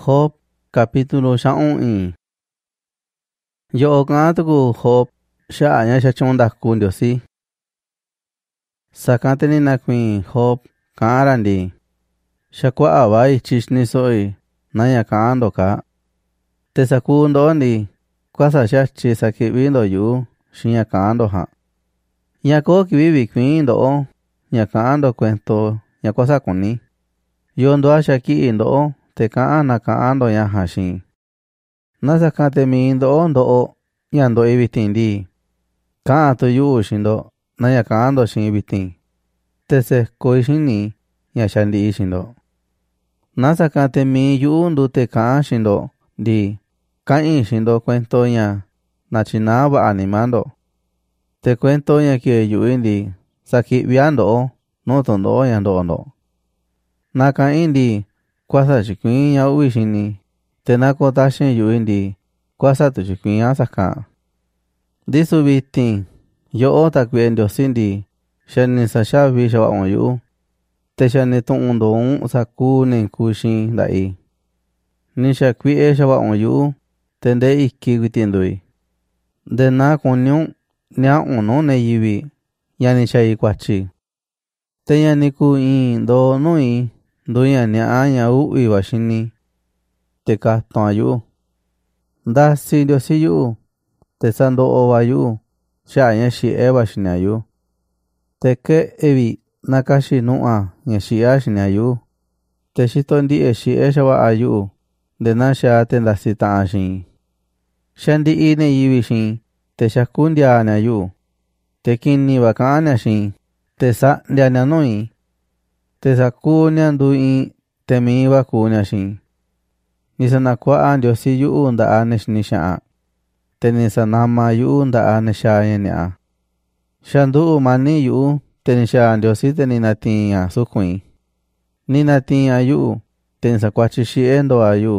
Job capítulo xa'un. Yo'o ka'an tuku Job xa'a ña xatyu'un ndaku Ndiosí. Sakan te ni nakuiin Job ka'an ra ndii: xakua'a va ityi xini so'i na ña ka'an ndo kaa. Te sakuu ndo'o ndii, kuasa xatyi saki'vi ndo yu'u xi ña ka'an ndo ja'a. Ña koo kivi vikuiin ndo'o ña ka'an ndo kuento ña kuasa kuni. Yo ndo'a xaki'i ndo'o te ka'an na ka'an ndo ña ja'a xiin. Nasakan te mii ndo'o ndo'o ña ndo'i vitin ndii, ka'an tu yu'u xiin ndo na ña ka'an ndo xiin vitin, te sekoi xini ña xa ndi'i xiin ndo. Nasakan te mii yu'u ndute ka'an xiin ndo ndii, ka'in xiin ndo kuento ña nachinaa va'a nima ndo. Te kuento ña ki'vi yu'ui ndii, saki'via ndo'o nuu tundo'o ña ndo'o ndo. Na ka'in ndii, kuasa chikuiin ña u'vi xini, te na koo taxin yu'ui ndii, kuasa tu chikuiin a sakan. Ndisu vitin, yo'o takue'e Ndiosí ndii, xa ni saxavi xava'un yu'u, te xa ni tu'un ndo'un sakuu ni kuu xiin nda'i. Ni xa kui'e xava'un yu'u, te ndee iki kuiti ndui. Nde na kuniun nia'un nuu ne yivi ña ni xai kuachi. Te ña ni kuu iin ndoo nui ndu ña ña'a ña u'vi va xini, te katuan yu'u. Ndasi Ndiosí yu'u, te sando'o va yu'u xa'a ña xie'e va xinia yu'u. Te ke'e vi nakaxi nu'ua ña xi'a xinia yu'u, te xito ndi'e xie'e xava'a yu'u nde na xaa te ndasi ta'an xiin. Xa ndi'i ne yivi xiin, te xaku ndiaa yu'u, te kini va ka'an ña xiin, te sa'ndia ña nui. Te sakuu ña nduu in, te mii va kuu ña xiin. Ni sanakua'a Ndiosí yu'u nda'a ne xini xa'an, te ni sanama yu'u nda'a ne xaa ña ña'a. Xa ndu'u mani yu'u, te ni xaa Ndiosí te ni natiin ña sukuin. Ni natiin ña yu'u, te ni sakuachi xie'e ndo'a yu'u.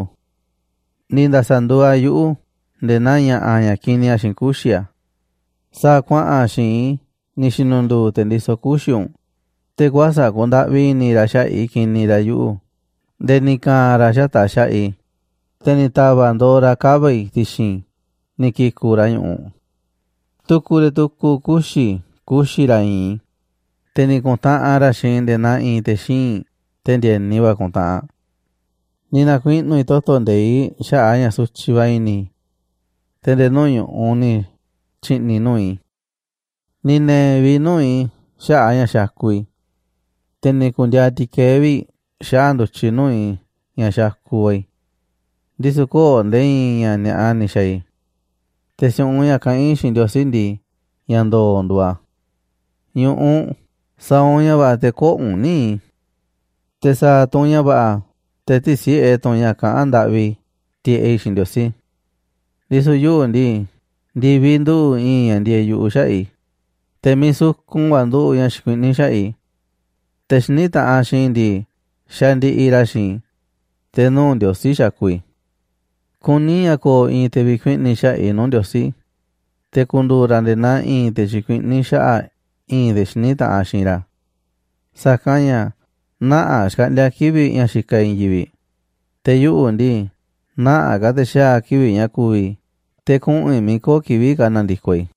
Ni ndasandua yu'u nde na ña'a ña kinia xiin kuxia. Saa kua'an xiin ni xinunduu te ndiso kuxiun, te kuasa kunda'vi ini ra xa'i kini ra yu'u, nde ni kaan ra xata xa'i, te ni tava ndoo ra kavai tixin, ni kiku ra ñu'u. Tuku re tuku kuxi ra iin, te ni kunta'an ra xiin nde na iin te xiin, te ndieni va kunta'an. Ni nakui'nui toto ndei xa'a ña sutyi va ini, te nde nuu ñu'u ni chi'ni nui. Ni nevi nui xa'a ña xakui, te ni kundia tikevi xa'a ndutyi nui ña xaku vai. Ndisu koo nde in ña ña'a ni xai. Te siu'un ña ka'in xiin Ndiosí ndii, ña ndoo ndua. Ñu'u saun ña va'a te ko'un nii. Te saa tuun ña va'a, te tisie'e tuun ña ka'an nda'vi tie'i xiin Ndiosí. Ndisu yu'u ndii, ndivi nduu in ña ndie yu'u xa'i, te mi sukun va nduu ña xikui'ni xa'i. Te xini ta'an xiin ndii, xa ndi'i ra xiin, te nuu Ndiosí xakui. Kuni ña koo in te vikui'ni xa'i nuu Ndiosí, te kunduu ra nde na in te chikui'ni xa'a in te xini ta'an xiin ra. Sakan ña na'a xka'ndia kivi ña xika in yivi, te yu'u ndii, na'a ka te xaa kivi ña kuvi, te ku'in mi koo kivi kanandikoi.